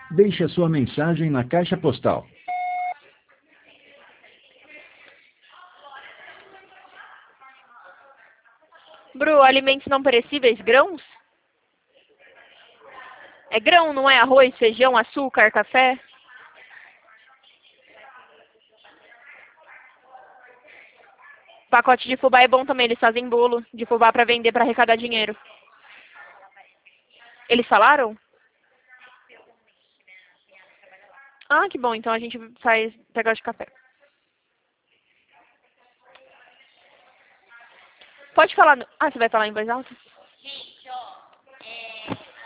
Deixe a sua mensagem na caixa postal. Bru, alimentos não perecíveis, grãos? É grão, não é arroz, feijão, açúcar, café? Pacote de fubá é bom também, eles fazem bolo de fubá para vender, para arrecadar dinheiro. Eles falaram? Ah, que bom, então a gente faz pacote de café. Pode falar. Ah, você vai falar em voz alta?